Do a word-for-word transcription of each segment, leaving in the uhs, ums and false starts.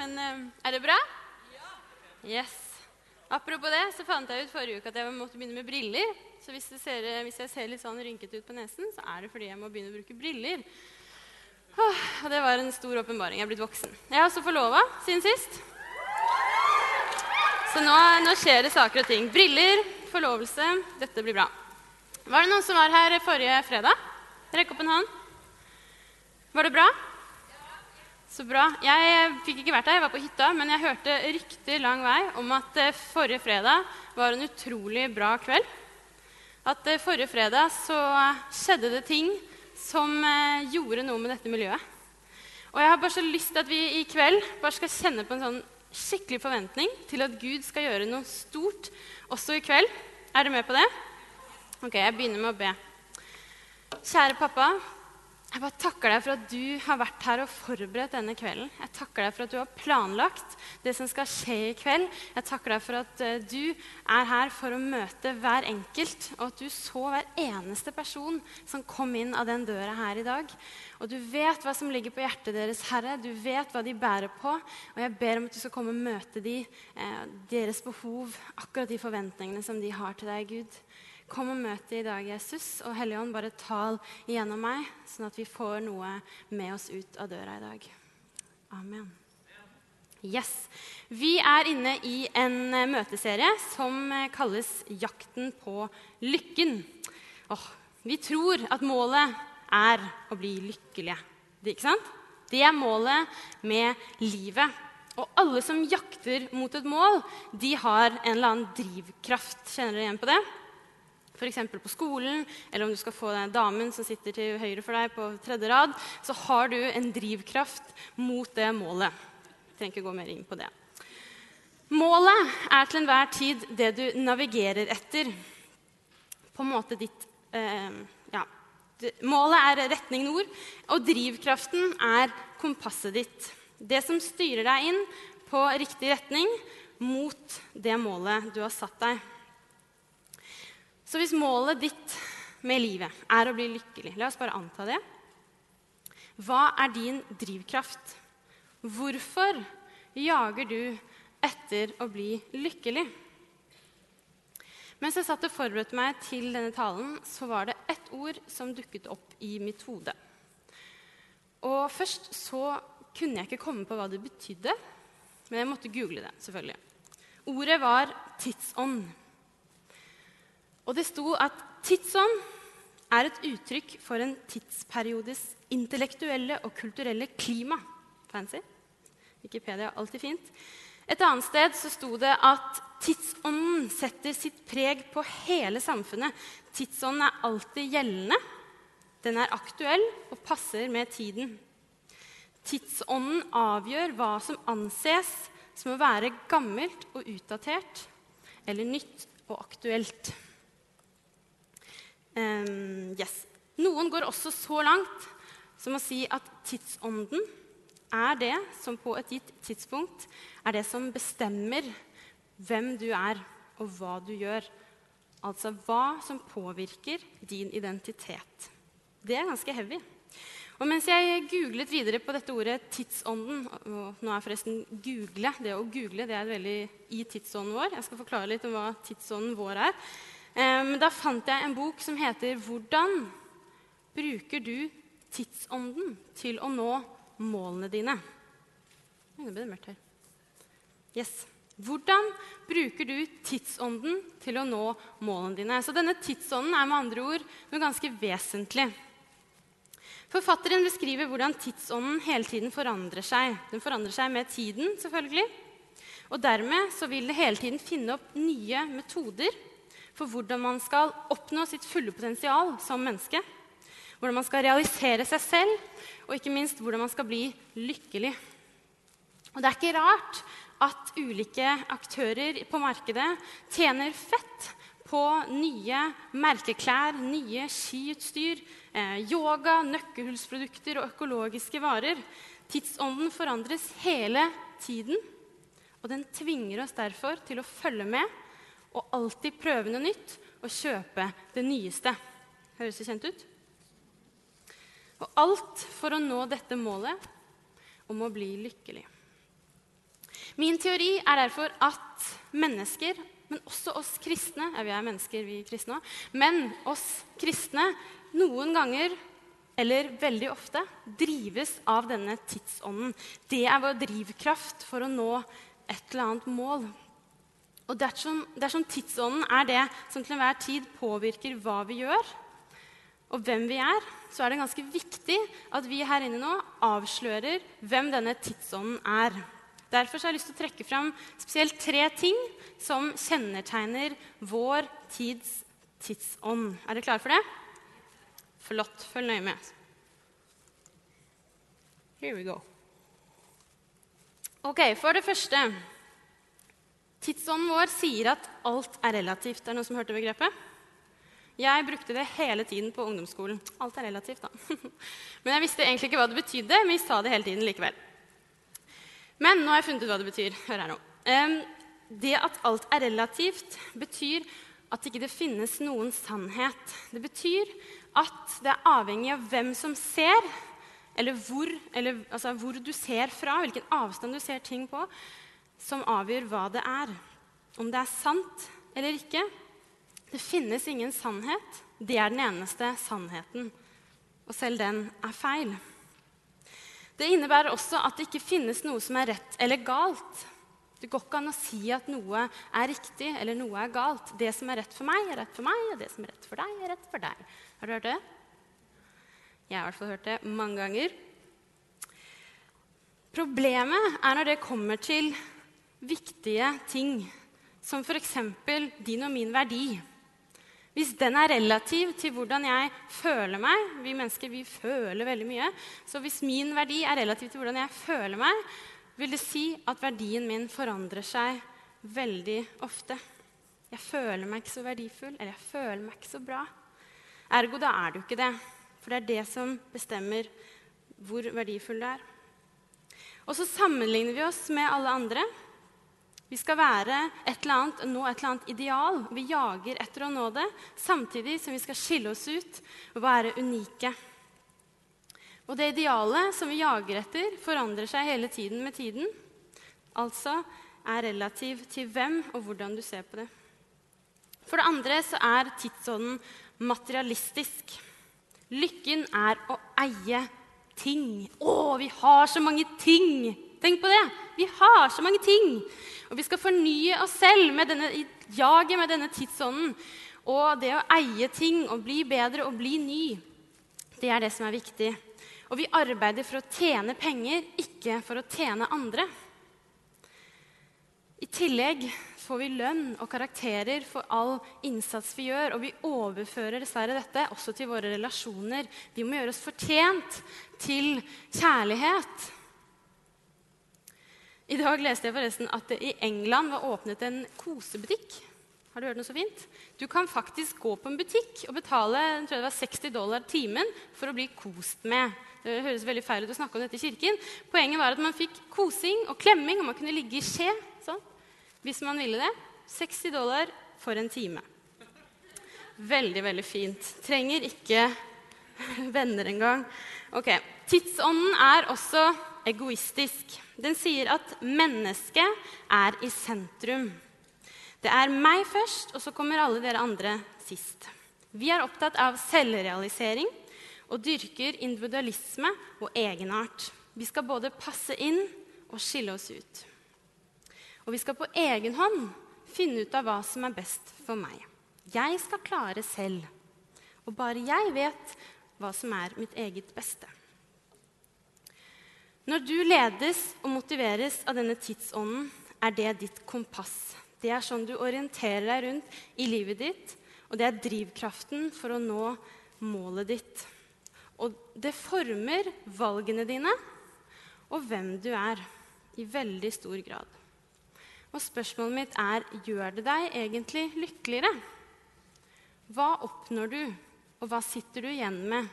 men uh, er det bra? Ja. Yes. Apropos det, så fant jeg ut forrige uke at jeg måtte begynne med briller. Så hvis, det ser, hvis jeg ser litt sånn rynket ut på nesen, så er det fordi jeg må begynne å bruke briller. Oh, og det var en stor åpenbaring. Jeg er blitt voksen. Jeg har også forlovet siden sist. Så nå, nå skjer det saker og ting. Briller, forlovelse, dette blir bra. Var det noen som var her forrige fredag? Rekk opp en hånd. Var det bra? Så bra. Jeg fikk ikke vært der, jeg var på hytta, men jeg hørte rykter lang vei om at forrige fredag var en utrolig bra kveld. At forrige fredag så skjedde det ting som gjorde noe med dette miljøet. Og jeg har bare så lyst til at vi i kveld bare skal kjenne på en sånn skikkelig forventning til at Gud skal gjøre noe stort også i kveld. Er du med på det? Ok, jeg begynner med å be. Kjære pappa, jeg bare takker deg for at du har vært her og forberedt denne kvelden. Jeg takker deg for at du har planlagt det som skal skje i kveld. Jeg takker deg for at uh, du er her for å møte hver enkelt, og at du så hver eneste person som kom inn av den døra her i dag. Og du vet hva som ligger på hjertet deres, Herre. Du vet hva de bærer på. Og jeg ber om at du skal komme og møte de, eh, deres behov, akkurat de forventningene som de har til deg, Gud. Kom og møte i dag, Jesus, og Helligånd, bare tal igjennom meg, sånn at vi får noe med oss ut av døra i dag. Amen. Yes. Vi er inne i en møteserie som kalles Jakten på lykken. Åh, vi tror at målet er å bli lykkelige, det, ikke sant? Det er målet med livet. Og alle som jakter mot et mål, de har en eller annen drivkraft. Kjenner dere igjen på det? For eksempel på skolen, eller om du skal få den damen som sitter til høyre for deg på tredje rad, så har du en drivkraft mot det målet. Jeg trenger ikke gå mer inn på det. Målet er til enhver tid det du navigerer etter. På en måte ditt, eh, ja, målet er retning nord, og drivkraften er kompasset ditt. Det som styrer deg inn på riktig retning mot det målet du har satt deg. Så hvis målet ditt med livet er å bli lykkelig, la oss bare anta det. Hva er din drivkraft? Hvorfor jager du etter å bli lykkelig? Mens jeg satt og forberedte meg til denne talen, så var det ett ord som dukket opp i mitt hode. Og først så kunne jeg ikke komme på hva det betydde, men jeg måtte google det, selvfølgelig. Ordet var tidsånd. Og det sto at tidsånd er et uttrykk for en tidsperiodes intellektuelle og kulturelle klima. Fancy. Wikipedia er alltid fint. Et annet sted så sto det at tidsånden setter sitt preg på hele samfunnet. Tidsånden er alltid gjeldende. Den er aktuell og passer med tiden. Tidsånden avgjør hva som anses som å være gammelt og utdatert, eller nytt og aktuelt. Um, yes. Noen går også så langt som å si at tidsånden er det som på et gitt tidspunkt er det som bestemmer hvem du er og hva du gjør. Altså hva som påvirker din identitet. Det er ganske heavy. Og mens jeg googlet videre på dette ordet tidsånden, og nå er forresten google, det å google det er veldig i tidsånden vår. Jeg skal forklare litt om hva tidsånden vår er. Men da fant jeg en bok som heter «Hvordan bruker du tidsånden til å nå målene dine?» Nå ble det mørkt her. Yes. Hvordan bruker du tidsånden til å nå målene dine? Så denne tidsånden er med andre ord noe ganske vesentlig. Forfatteren beskriver hvordan tidsånden hele tiden forandrer seg. Den forandrer seg med tiden, selvfølgelig. Og dermed så vil det hele tiden finne opp nye metoder for hvordan man skal oppnå sitt fulle potensial som menneske, hvordan man skal realisere seg selv, og ikke minst hvordan man skal bli lykkelig. Og det er ikke rart at ulike aktører på markedet tjener fett på nye merkeklær, nye skiutstyr, eh, yoga, nøkkelhullsprodukter og økologiske varer. Tidsånden forandres hele tiden, og den tvinger oss derfor til å følge med og alltid prøve noe nytt og kjøpe det nyeste. Høres det kjent ut? Og alt for å nå dette målet om å bli lykkelig. Min teori er derfor at mennesker, men også oss kristne, ja, vi er mennesker, vi kristne også, men oss kristne noen ganger, eller veldig ofte, drives av denne tidsånden. Det er vår drivkraft for å nå et eller annet mål. Og dersom, dersom tidsånden er det som til enhver tid påvirker hva vi gjør, og hvem vi er, så er det ganske viktig at vi her inne nå avslører hvem denne tidsånden er. Derfor har jeg lyst til å trekke fram spesielt tre ting som kjennetegner vår tids tidsånd. Er dere klare for det? Flott, følg nøye med. Here we go. Ok, for det første. Tidsånden vår sier at alt er relativt. Er det noen som hørte begrepet? Jeg brukte det hele tiden på ungdomsskolen. Alt er relativt, da. Men jeg visste egentlig ikke hva det betydde, men jeg sa det hele tiden likevel. Men nå har jeg funnet ut hva det betyr. Hør her nå. Det at alt er relativt betyr at ikke det finnes noen sannhet. Det betyr at det er avhengig av hvem som ser, eller hvor, eller, altså hvor du ser fra, hvilken avstand du ser ting på, som avgjør hva det er. Om det er sant eller ikke. Det finnes ingen sannhet. Det er den eneste sannheten. Og selv den er feil. Det innebærer også at det ikke finnes noe som er rett eller galt. Det går ikke an å si at noe er riktig eller noe er galt. Det som er rett for meg, er rett for meg, og det som er rett for deg, er rett for deg. Har du hørt det? Jeg har i hvert fall hørt det mange ganger. Problemet er når det kommer til viktige ting, som for eksempel din og min verdi. Hvis den er relativ til hvordan jeg føler meg, vi mennesker vi føler veldig mye, så hvis min verdi er relativ til hvordan jeg føler meg, vil det si at verdien min forandrer seg veldig ofte. Jeg føler meg ikke så verdifull, eller jeg føler meg ikke så bra. Ergo da er du ikke det, for det er det som bestemmer hvor verdifull du er. Og så sammenligner vi oss med alle andre. Vi skal være et eller annet, nå et eller annet ideal. Vi jager etter å nå det, samtidig som vi skal skille oss ut og være unike. Og det idealet som vi jager etter, forandrer seg hele tiden med tiden. Altså er relativ til hvem og hvordan du ser på det. For det andre så er tidsånden materialistisk. Lykken er å eie ting. Å, vi har så mange ting! Tenk på det! Vi har så mange ting! Og vi skal fornye oss selv med denne jaget med denne tidsånden. Og det å eie ting og bli bedre og bli ny, det er det som er viktig. Og vi arbeider for å tjene penger, ikke for å tjene andre. I tillegg får vi lønn og karakterer for all innsats vi gjør, og vi overfører dessverre dette også til våre relasjoner. Vi må gjøre oss fortjent til kjærlighet. I dag leste jeg forresten at det i England var åpnet en kosebutikk. Har du hørt noe så fint? Du kan faktisk gå på en butikk og betale jeg tror det var seksti dollar timen for å bli kost med. Det høres veldig feil ut å snakke om dette i kirken. Poenget var at man fikk kosing og klemming, og man kunne ligge i skje, sånn, hvis man ville det. seksti dollar for en time. Veldig, veldig fint. Trenger ikke venner engang. Ok, tidsånden er også egoistisk. Den sier at mennesket er i sentrum. Det er meg først, og så kommer alle dere andre sist. Vi er opptatt av selvrealisering og dyrker individualisme og egenart. Vi skal både passe inn og skille oss ut. Og vi skal på egen hånd finne ut av hva som er best for meg. Jeg skal klare selv, og bare jeg vet hva som er mitt eget beste. Når du ledes og motiveres av denne tidsånden, er det ditt kompass. Det er sånn du orienterer deg rundt i livet ditt, og det er drivkraften for å nå målet ditt. Og det former valgene dine og hvem du er i veldig stor grad. Og spørsmålet mitt er, gjør det deg egentlig lykkeligere? Hva oppnår du, og hva sitter du igjen med?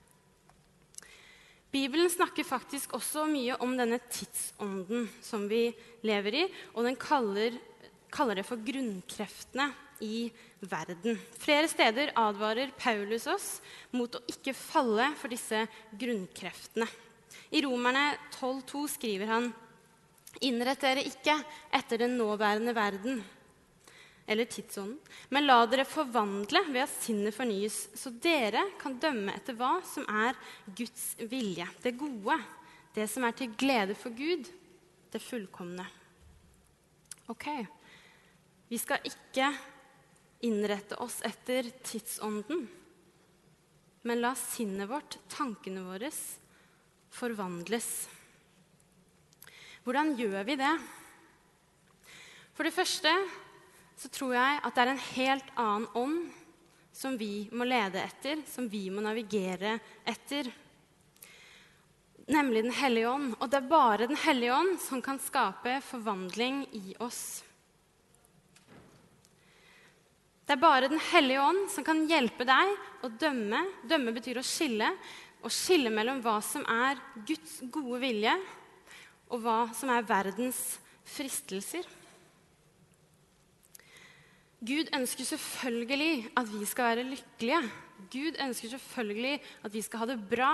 Bibelen snakker faktisk også mye om denne tidsånden som vi lever i, og den kaller, kaller det for grunnkreftene i verden. Flere steder advarer Paulus oss mot å ikke falle for disse grunnkreftene. I Romerne tolv to skriver han: Innrett dere ikke etter den nåværende verden, eller tidsånden, men la dere forvandle ved at sinnet fornyes, så dere kan dømme etter hva som er Guds vilje, det gode, det som er til glede for Gud, det fullkomne. Ok, vi skal ikke innrette oss etter tidsånden, men la sinnet vårt, tankene våre, forvandles. Hvordan gjør vi det? For det første så tror jeg at det er en helt annen ånd som vi må lede etter, som vi må navigere etter. Nemlig Den hellige ånd. Og det er bare Den hellige ånd som kan skape forvandling i oss. Det er bare Den hellige ånd som kan hjelpe deg å dømme. Dømme betyr å skille. Å skille mellom hva som er Guds gode vilje, og hva som er verdens fristelser. Gud ønsker selvfølgelig at vi skal være lykkelige. Gud ønsker selvfølgelig at vi skal ha det bra.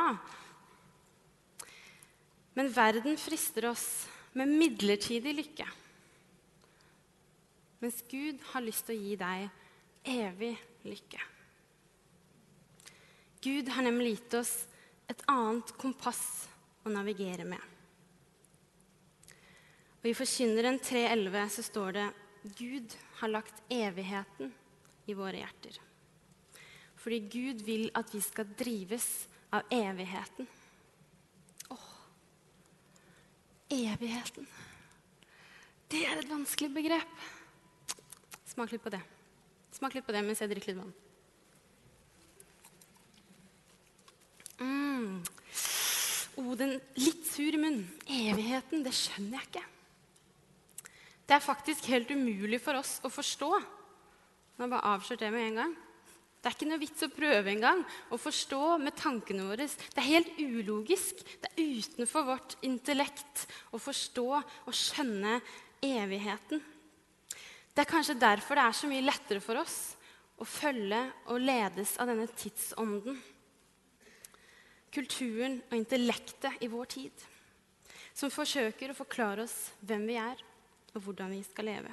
Men verden frister oss med midlertidig lykke. Mens Gud har lyst til å gi deg evig lykke. Gud har nemlig gitt oss et annet kompass å navigere med. Og I Forkynneren tre elleve så står det: Gud har lagt evigheten i våre hjerter. Fordi Gud vil at vi skal drives av evigheten. Åh, evigheten. Det er et vanskelig begrep. Smak litt på det. Smak litt på det mens jeg drikker litt vann. Mm. Oh, den litt sur i munnen. Evigheten, det skjønner jeg ikke. Det er faktisk helt umulig for oss å forstå. Nå har jeg bare avslørt det med en gang. Det er ikke noe vits å prøve en gang å forstå med tankene våre. Det er helt ulogisk. Det er utenfor vårt intellekt å forstå og skjønne evigheten. Det er kanskje derfor det er så mye lettere for oss å følge og ledes av denne tidsånden. Kulturen og intellektet i vår tid, som forsøker å forklare oss hvem vi er, og hvordan vi skal leve.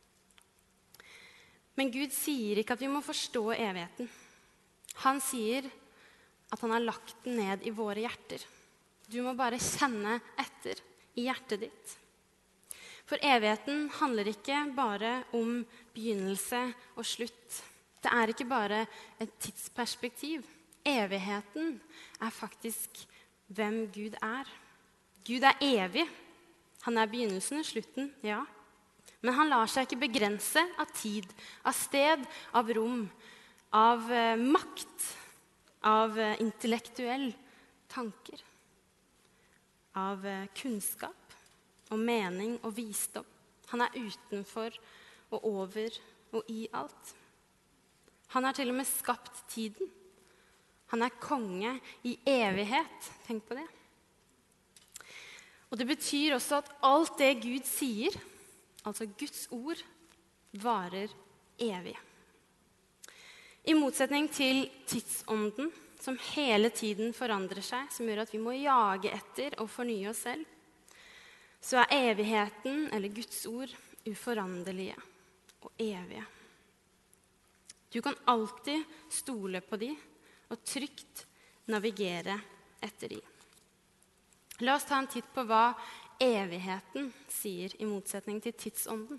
Men Gud sier ikke at vi må forstå evigheten. Han sier at han har lagt den ned i våre hjerter. Du må bare kjenne etter i hjertet ditt. For evigheten handler ikke bare om begynnelse og slutt. Det er ikke bare et tidsperspektiv. Evigheten er faktisk hvem Gud er. Gud er evig. Han er begynnelsen og slutten, ja. Men han lar seg ikke begrense av tid, av sted, av rom, av eh, makt, av eh, intellektuell tanker, av eh, kunnskap og mening og visdom. Han er utenfor og over og i alt. Han har til og med skapt tiden. Han er konge i evighet. Tenk på det. Og det betyr også at alt det Gud sier, altså Guds ord, varer evig. I motsetning til tidsånden, som hele tiden forandrer seg, som gjør at vi må jage etter og fornye oss selv, så er evigheten, eller Guds ord, uforanderlige og evige. Du kan alltid stole på de og trygt navigere etter de. La oss ta en titt på hva evigheten sier i motsetning til tidsånden.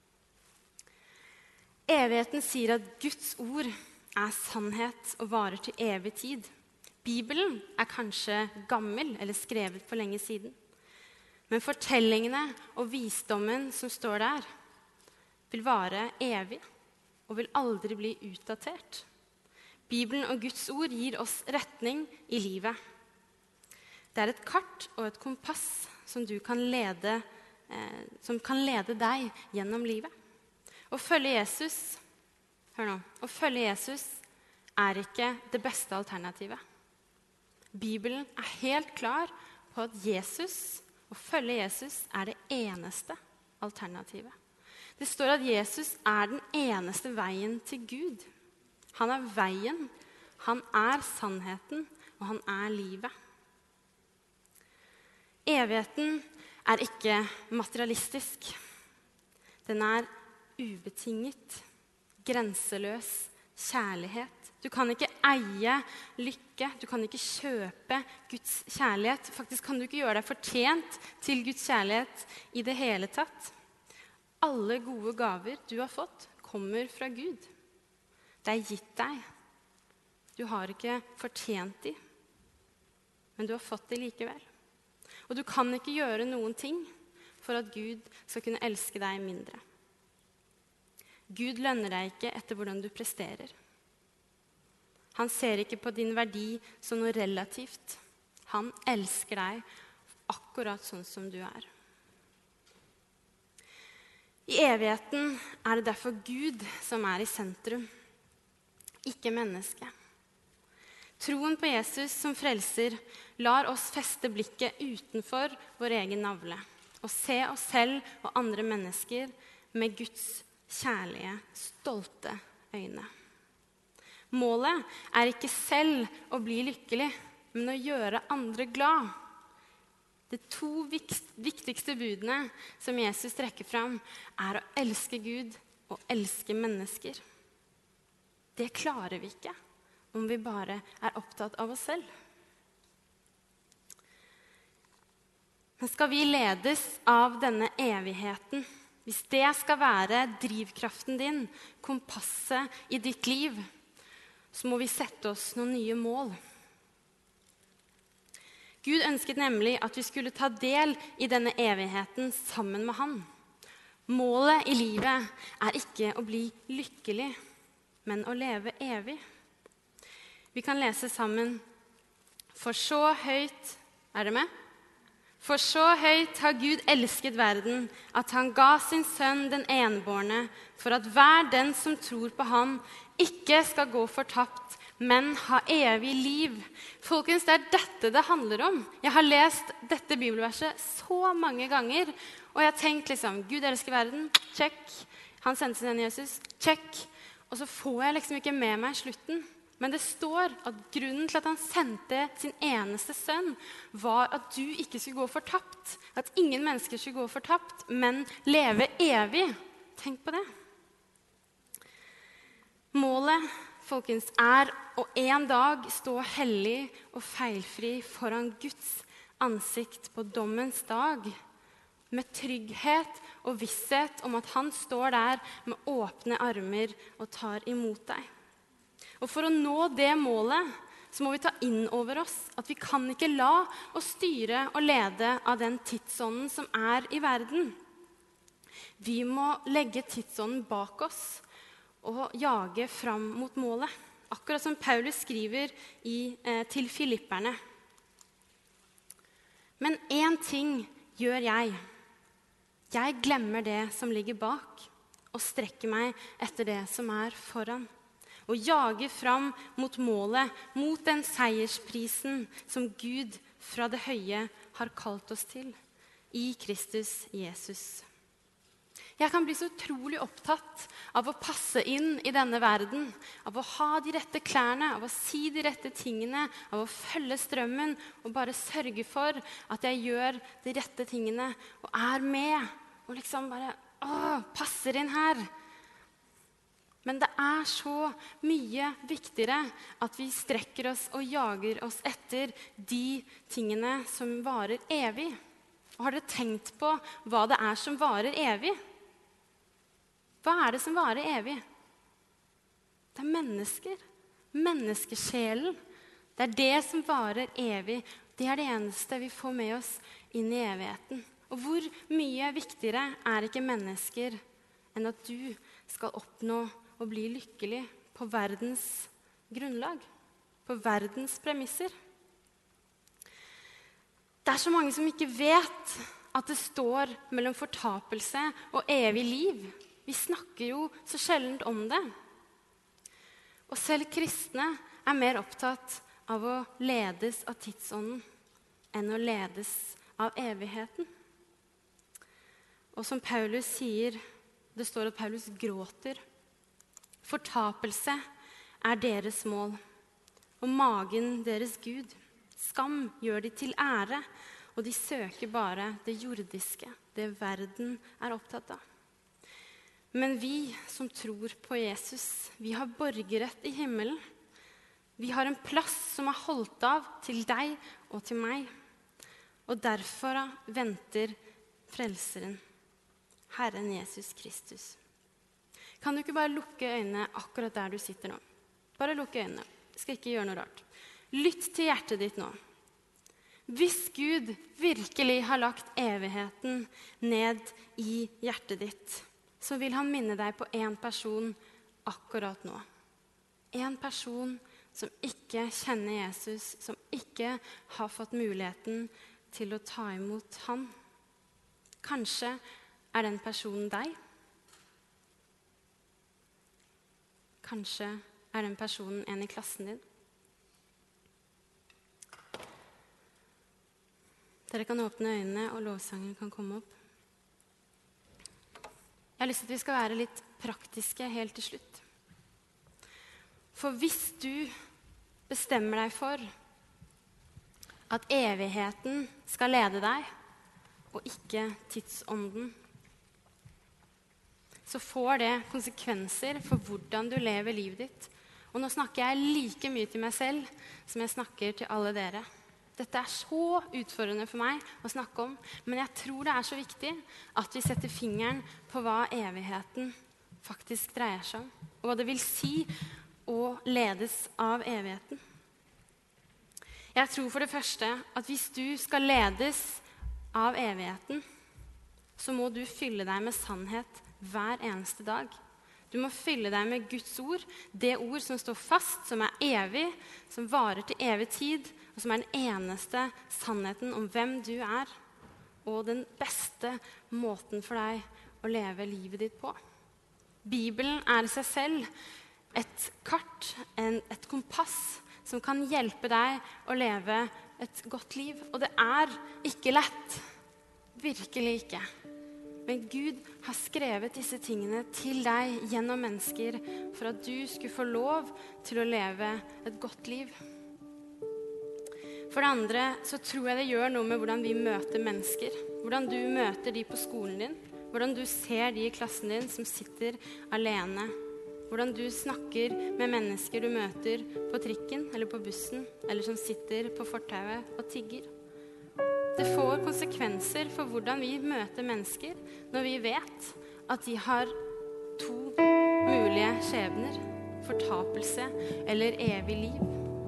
Evigheten sier at Guds ord er sannhet og varer til evig tid. Bibelen er kanskje gammel eller skrevet for lenge siden. Men fortellingene og visdommen som står der, vil vare evig og vil aldri bli utdatert. Bibelen og Guds ord gir oss retning i livet. Det er et kart og et kompass som, du kan lede, eh, som kan lede deg gjennom livet. Å følge Jesus, hør nå, å følge Jesus er ikke det beste alternativet. Bibelen er helt klar på at Jesus, å følge Jesus, er det eneste alternativet. Det står at Jesus er den eneste veien til Gud. Han er veien, han er sannheten, og han er livet. Evigheten er ikke materialistisk. Den er ubetinget, grenseløs kjærlighet. Du kan ikke eie lykke, du kan ikke kjøpe Guds kjærlighet. Faktisk kan du ikke gjøre deg fortjent til Guds kjærlighet i det hele tatt. Alle gode gaver du har fått, kommer fra Gud. Det er gitt deg. Du har ikke fortjent de, men du har fått de likevel. Og du kan ikke gjøre noen ting for at Gud skal kunne elske deg mindre. Gud lønner deg ikke etter hvordan du presterer. Han ser ikke på din verdi som noe relativt. Han elsker deg akkurat sånn som du er. I evigheten er det derfor Gud som er i sentrum, ikke mennesket. Troen på Jesus som frelser lar oss feste blikket utenfor vår egen navle og se oss selv og andre mennesker med Guds kjærlige, stolte øyne. Målet er ikke selv å bli lykkelig, men å gjøre andre glad. De to viktigste budene som Jesus trekker fram, er å elske Gud og elske mennesker. Det klarer vi ikke om vi bare er opptatt av oss selv. Men skal vi ledes av denne evigheten, hvis det skal være drivkraften din, kompasset i ditt liv, så må vi sette oss noen nye mål. Gud ønsket nemlig at vi skulle ta del i denne evigheten sammen med han. Målet i livet er ikke å bli lykkelig, men å leve evig. Vi kan lese sammen. For så høyt, er det med? For så høyt har Gud elsket verden, at han ga sin sønn den enbårne, for at hver den som tror på han, ikke skal gå fortapt, men ha evig liv. Folkens, det er dette det handler om. Jeg har lest dette bibelverset så mange ganger, og jeg har tenkt liksom, Gud elsker verden, check. Han sendte sin sønn Jesus, check. Og så får jeg liksom ikke med meg slutten. Men det står at grunnen til at han sendte sin eneste sønn var at du ikke skulle gå fortapt. At ingen mennesker skulle gå fortapt, men leve evig. Tenk på det. Målet, folkens, er å en dag stå hellig og feilfri foran Guds ansikt på dommens dag, med trygghet og visshet om at han står der med åpne armer og tar imot deg. Og for å nå det målet, så må vi ta inn over oss at vi kan ikke la oss styre og lede av den tidsånden som er i verden. Vi må legge tidsånden bak oss og jage fram mot målet. Akkurat som Paulus skriver i, eh, til filipperne. Men en ting gjør jeg. Jeg glemmer det som ligger bak, og strekker meg etter det som er foran. Og jager fram mot målet, mot den seiersprisen som Gud fra det høye har kalt oss til, i Kristus Jesus. Jeg kan bli så utrolig opptatt av å passe inn i denne verden, av å ha de rette klærne, av å si de rette tingene, av å følge strømmen, og bare sørge for at jeg gjør de rette tingene, og er med, og liksom bare, åh, passer inn her. Men det er så mye viktigere at vi strekker oss og jager oss etter de tingene som varer evig. Og har dere tenkt på hva det er som varer evig? Hva er det som varer evig? Det er mennesker. Menneskesjelen. Det er det som varer evig. Det er det eneste vi får med oss inn i evigheten. Og hvor mye viktigere er ikke mennesker enn at du skal oppnå og bli lykkelig på verdens grunnlag, på verdens premisser. Det er så mange som ikke vet at det står mellom fortapelse og evig liv. Vi snakker jo så sjeldent om det. Og selv kristne er mer opptatt av å ledes av tidsånden enn å ledes av evigheten. Og som Paulus sier, det står at Paulus gråter. Fortapelse er deres mål, og magen deres Gud. Skam gjør de til ære, og de søker bare det jordiske, det verden er opptatt av. Men vi som tror på Jesus, vi har borgerrett i himmelen. Vi har en plass som er holdt av til deg og til meg. Og derfor venter frelseren, Herren Jesus Kristus. Kan du ikke bare lukke øynene akkurat der du sitter nå? Bare lukke øynene. Jeg skal ikke gjøre noe rart. Lytt til hjertet ditt nå. Hvis Gud virkelig har lagt evigheten ned i hjertet ditt, så vil han minne deg på en person akkurat nå. En person som ikke kjenner Jesus, som ikke har fått muligheten til å ta imot han. Kanskje er den personen deg. Kanskje er den personen en i klassen din. Dere kan åpne øynene, og lovsangen kan komme opp. Jeg har lyst til at vi skal være litt praktiske helt til slutt. For hvis du bestemmer deg for at evigheten skal lede deg, og ikke tidsånden, så får det konsekvenser for hvordan du lever livet ditt. Og nå snakker jeg like mye til meg selv som jeg snakker til alle dere. Dette er så utfordrende for meg å snakke om, men jeg tror det er så viktig at vi setter fingeren på hva evigheten faktisk dreier seg om, og hva det vil si å ledes av evigheten. Jeg tror for det første at hvis du skal ledes av evigheten, så må du fylle deg med sannhet hver eneste dag. Du må fylle deg med Guds ord, det ord som står fast, som er evig, som varer til evig tid, og som er den eneste sannheten om hvem du er, og den beste måten for deg å leve livet ditt på. Bibelen er i seg selv et kart, en, et kompass, som kan hjelpe deg å leve et godt liv. Og det er ikke lett, virkelig ikke. Men Gud har skrevet disse tingene til deg gjennom mennesker for at du skulle få lov til å leve et godt liv. For det andre så tror jeg det gjør noe med hvordan vi møter mennesker. Hvordan du møter de på skolen din. Hvordan du ser de i klassen din som sitter alene. Hvordan du snakker med mennesker du møter på trikken eller på bussen, eller som sitter på fortauet og tigger. Det får konsekvenser for hvordan vi møter mennesker når vi vet at de har to mulige skjebner, fortapelse eller evig liv.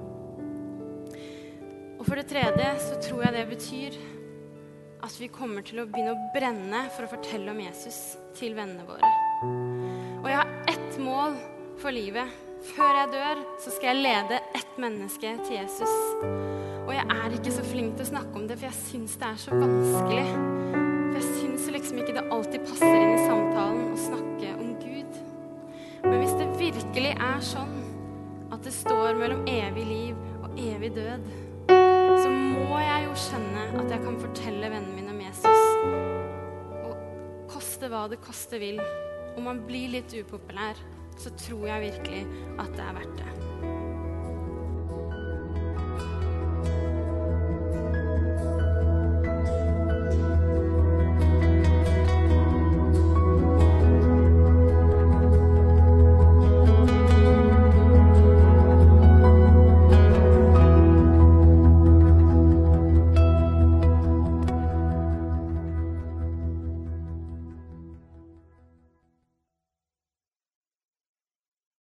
Og for det tredje så tror jeg det betyr at vi kommer til å begynne å brenne for å fortelle om Jesus til vennene våre. Og jeg har ett mål for livet. Før jeg dør så skal jeg lede ett menneske til Jesus. Og jeg er ikke så flink til å snakke om det, for jeg synes det er så vanskelig. For jeg synes liksom ikke det alltid passer inn i samtalen å snakke om Gud. Men hvis det virkelig er sånn at det står mellom evig liv og evig død, så må jeg jo skjønne at jeg kan fortelle vennene mine om Jesus. Og koste hva det koste vil. Om man blir litt upopulær, så tror jeg virkelig at det er verdt det.